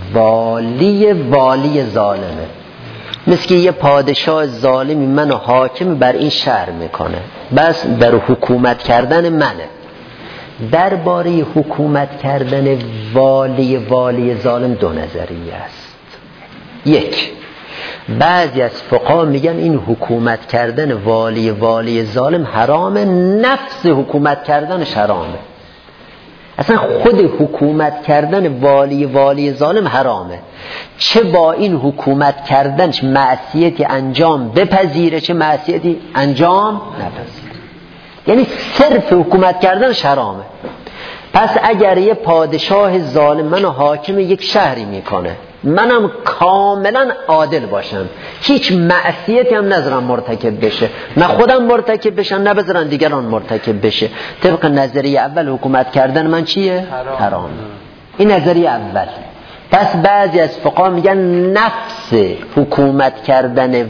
والی ظالمه. مثل که یه پادشاه ظالمی منو حاکم بر این شهر میکنه، بس در حکومت کردن منه. درباره حکومت کردن والی ظالم دو نظریه است. یک، بعضی از فقها میگن این حکومت کردن والی ظالم حرامه، نفس حکومت کردنش حرامه. اصلا خود حکومت کردن والی ظالم حرامه، چه با این حکومت کردنش معصیتی انجام بپذیره چه معصیتی انجام نپذیره، یعنی صرف حکومت کردنش حرامه. پس اگر یه پادشاه ظالم منو حاکم یک شهری میکنه، منم کاملا عادل باشم، هیچ معصیتی هم نذارم مرتکب بشه، نه خودم مرتکب بشم نه بذارن دیگران مرتکب بشه، طبق نظریه اول حکومت کردن من چیه؟ حرام. این نظریه اول. پس بعضی از فقها میگن نفس حکومت کردن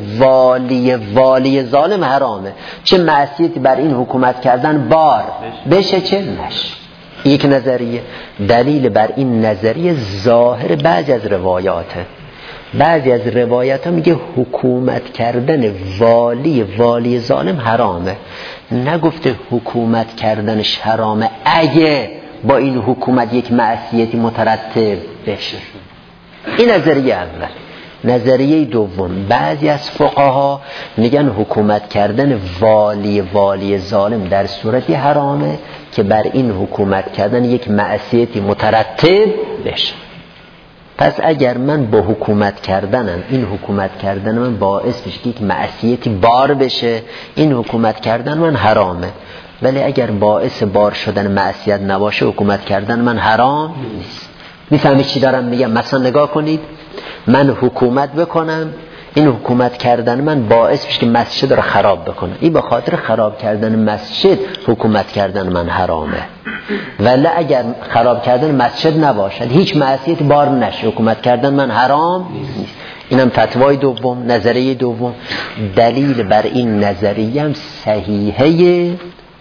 والی ظالم حرامه، چه معصیتی بر این حکومت کردن بار بشه چه نشه. یک نظریه. دلیل بر این نظریه ظاهر بعضی از روایاته. بعضی از روایات ها میگه حکومت کردن والی ظالم حرامه، نگفته حکومت کردنش حرامه اگه با این حکومت یک معصیتی مترتب بشه. این نظریه اول. نظریه دوم، بعضی از فقها میگن حکومت کردن والی ظالم در صورتی حرامه که بر این حکومت کردن یک معصیتی مترتب بشه. پس اگر من با حکومت کردنم، این حکومت کردن من باعث بشه که یک معصیتی بار بشه، این حکومت کردن من حرامه. ولی اگر باعث بار شدن معصیت نباشه، حکومت کردن من حرام نیست. میفهمید چی دارم میگم؟ مثلا نگاه کنید، من حکومت بکنم، این حکومت کردن من باعث میشه که مسجد رو خراب بکنه، این به خاطر خراب کردن مسجد حکومت کردن من حرامه. ولی اگر خراب کردن مسجد نباشد، هیچ معصیتی بار نشه، حکومت کردن من حرام نیست. اینم فتوای دوم، نظریه دوم. دلیل بر این نظریه هم صحیحه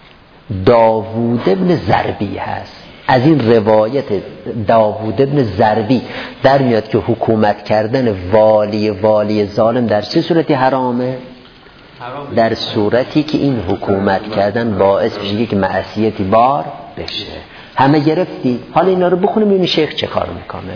داوود ابن ضربی هست. از این روایت داوود ابن ضربی در میاد که حکومت کردن والی ظالم در چه صورتی حرامه؟ در صورتی که این حکومت کردن باعث بشه که معصیتی بار بشه. همه گرفتی. حالا اینا رو بخونیم ببینیم شیخ چه کار میکنه.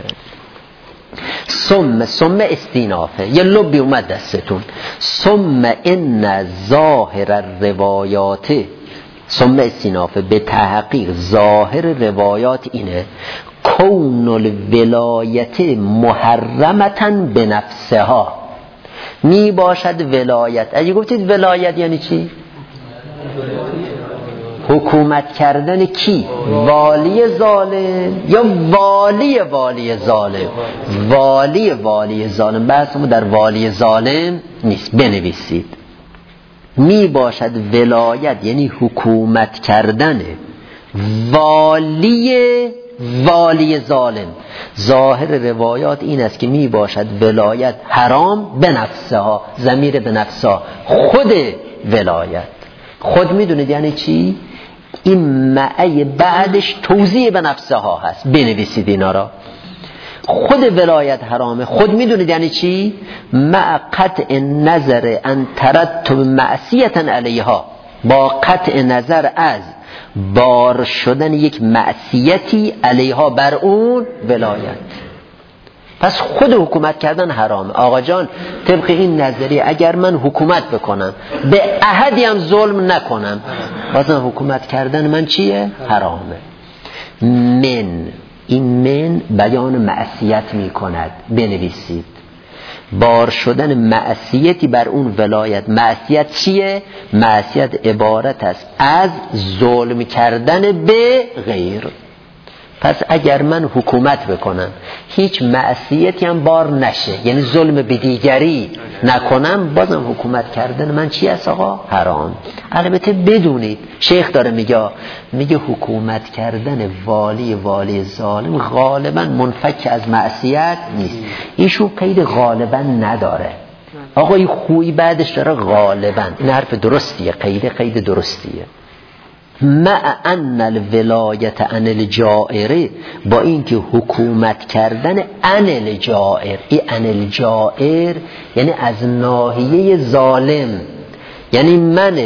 ثم استینافه، یه لبی اومد دستتون. ثم ان ظاهر الروایات، ثم استینافه، به تحقیق ظاهر روایات اینه کون الولایت محرمتا به نفسها، می باشد ولایت. اگه گفتید ولایت یعنی چی؟ حکومت کردن کی؟ والی ظالم یا والی ظالم؟ والی ظالم. بحثمون در والی ظالم نیست، بنویسید. می باشد ولایت یعنی حکومت کردن والی ظالم. ظاهر روایات این است که می باشد ولایت حرام به نفسها، ضمیر به نفسها، خود ولایت. خود میدونید یعنی چی؟ این معه بعدش توضیح به نفسها هست، بنویسید اینا را. خود ولایت حرامه. خود میدونید یعنی چی؟ مع قطع نظر ان ترتب معصیتا علیها، با قطع نظر از بار شدن یک معصیتی علیها بر اون ولایت. پس خود حکومت کردن حرامه. آقا جان طبق این نظریه اگر من حکومت بکنم به احدی هم ظلم نکنم، بازم حکومت کردن من چیه؟ حرامه. من، این من بیان معصیت می کند، بنویسید. بار شدن معصیتی بر اون ولایت. معصیت چیه؟ معصیت عبارت است از ظلم کردن به غیر. پس اگر من حکومت بکنم هیچ معصیتی هم بار نشه، یعنی ظلم به دیگری نکنم، بازم حکومت کردن من چی است آقا؟ حرام. البته بدونید شیخ داره میگه حکومت کردن والی ظالم غالبا منفک از معصیت نیست. ایشون قید غالبا نداره آقا، این خویی بعدش داره غالبا. این حرف درستیه، قید درستیه. مع ان الولایت عن الجائر، با اینکه حکومت کردن عن الجائر، این عن الجائر یعنی از ناحیه ظالم، یعنی من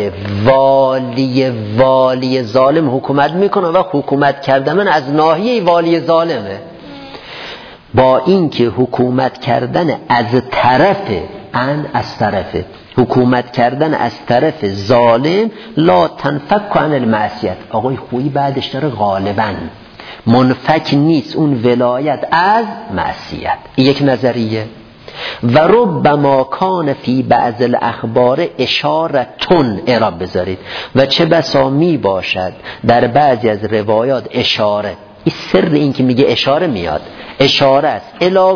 والی ظالم حکومت میکنم و حکومت کردن من از ناحیه والی ظالمه. با اینکه حکومت کردن از طرف از طرف حکومت کردن از طرف ظالم لا تنفک عن المعصیت. آقای خویی بعدش داره غالبا منفک نیست اون ولایت از معصیت. یک نظریه. و ربما کان فی بعض الاخبار اشارتون، اعراب بذارید، و چه بسا می باشد در بعضی از روایات اشاره. این سر این که میگه اشاره میاد، اشاره است الی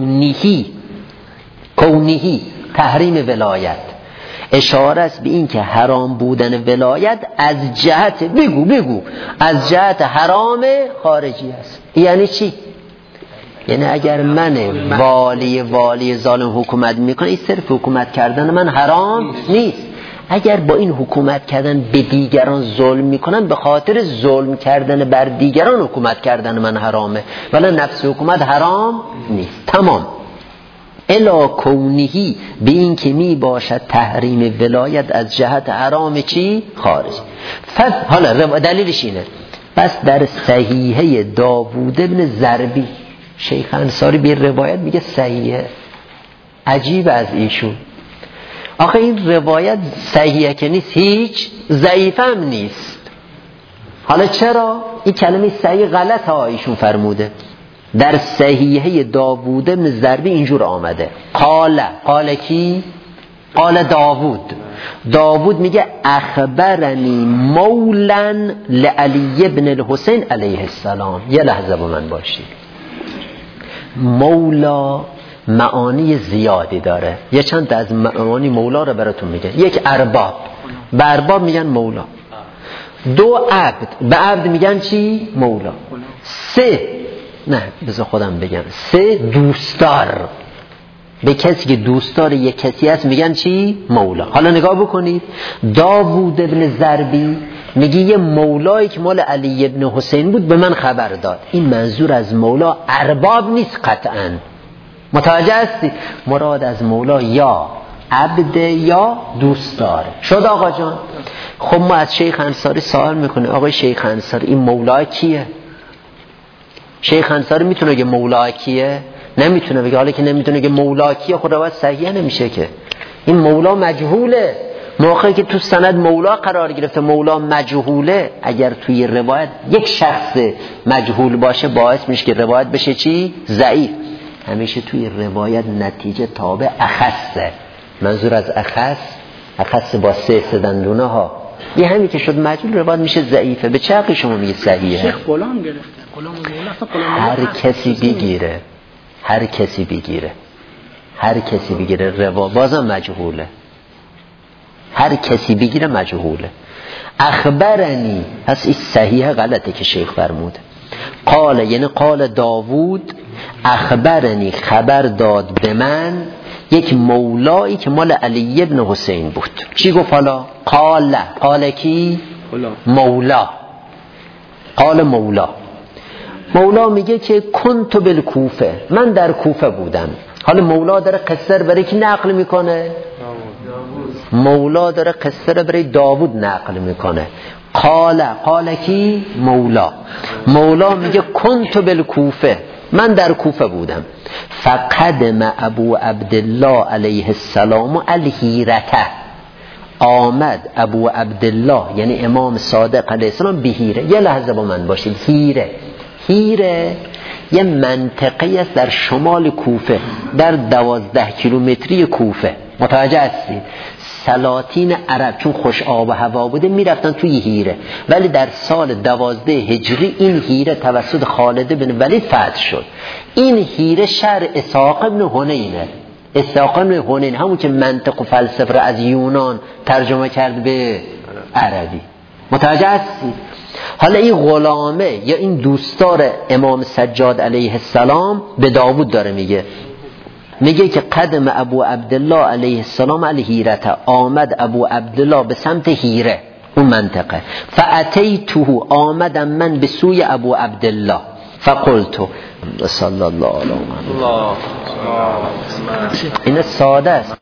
کونهی تحریم ولایت، اشاره است به این که حرام بودن ولایت از جهت بگو از جهت حرام خارجی است. یعنی چی؟ یعنی اگر من والی ظالم حکومت میکنه، این صرف حکومت کردن من حرام نیست. اگر با این حکومت کردن به دیگران ظلم میکنن، به خاطر ظلم کردن بر دیگران حکومت کردن من حرامه، ولی نفس حکومت حرام نیست. تمام. الا کونهی، به این که می باشد تحریم ولایت از جهت حرام چی؟ خارج. حالا دلیلش اینه. پس در صحیحه داوود ابن ضربی، شیخ انصاری به روایت میگه صحیحه. عجیب از ایشون. آخه این روایت صحیحه که نیست، هیچ ضعیف هم نیست. حالا چرا؟ این کلمه صحیح غلط ها ایشون فرموده. در صحیحه داوود ابن ضربی اینجور آمده. قال کی؟ قال داوود میگه اخبرنی مولا لعلی ابن الحسین علیه السلام. یه لحظه با من باشید. مولا معانی زیادی داره. یه چند تا از معانی مولا رو براتون میگه. یک ارباب، به ارباب میگن مولا. دو عبد، به عبد میگن چی؟ مولا. سه، نه بذار خودم بگم، سه دوستدار، به کسی که دوستدار یک کسی هست میگن چی؟ مولا. حالا نگاه بکنید، داوود ابن ضربی میگه یه مولایی که مال علی ابن حسین بود به من خبر داد. این منظور از مولا ارباب نیست قطعاً. متوجه هستی؟ مراد از مولا یا عبد یا دوستدار. شد آقا جان؟ خب ما از شیخ انصاری سوال میکنه، آقای شیخ انصاری این مولا کیه؟ شیخ انصاری میتونه بگه مولا کیه؟ نمیتونه بگه. حالا که نمیتونه بگه مولا کیه، خود روایت صحیح نمیشه که. این مولا مجهوله. موقعی که تو سند مولا قرار گرفته مولا مجهوله، اگر توی روایت یک شخص مجهول باشه باعث میشه که روایت بشه چی؟ ضعیف. همیشه توی روایت نتیجه تابع اخصه. منظور از اخص با سه دندونه ها. یه همین که شد مجهول روایت میشه ضعیفه. به چه حقی شما میگه صحیحه؟ شیخ غلام گرفته. غلام هر کسی بگیره، هر کسی بگیره بازم مجهوله. هر کسی بگیره مجهوله. اخبرنی، پس این صحیحه غلطه که شیخ فرموده. قال، یعنی قال داوود اخبرنی، خبر داد به من یک مولایی که مال علی ابن حسین بود. چی گفت حالا؟ قال کی؟ مولا. قال مولا میگه که کنت بالکوفه، من در کوفه بودم. حالا مولا داره قصه رو برای کی نقل میکنه؟ مولا داره قصه رو برای داوود نقل میکنه. قال کی؟ مولا میگه کنت بالکوفه، من در کوفه بودم. فقدم ابو عبدالله علیه السلام الحیرته، آمد ابو عبدالله یعنی امام صادق علیه السلام به هیره. یه لحظه با من باشید. هیره یه منطقه است در شمال کوفه، در 12 کیلومتری کوفه. متوجه هستید؟ سلاطین عرب چون خوش آب و هوا بوده میرفتن توی هیره، ولی در سال 12 هجری این هیره توسط خالد بن ولید فتح شد. این هیره شهر اسحاق بن حنینه. اسحاق بن حنین همون که منطق و فلسفه را از یونان ترجمه کرد به عربی. متوجه هستید؟ حالا این غلامه یا این دوستدار امام سجاد علیه السلام به داوود داره میگه که قدم ابو عبدالله علیه السلام الهیرته، آمد ابو عبدالله به سمت هیره اون منطقه. فاتیته، آمدم من به سوی ابو عبدالله. فقلت صلی الله علیه و آله. این ساده است.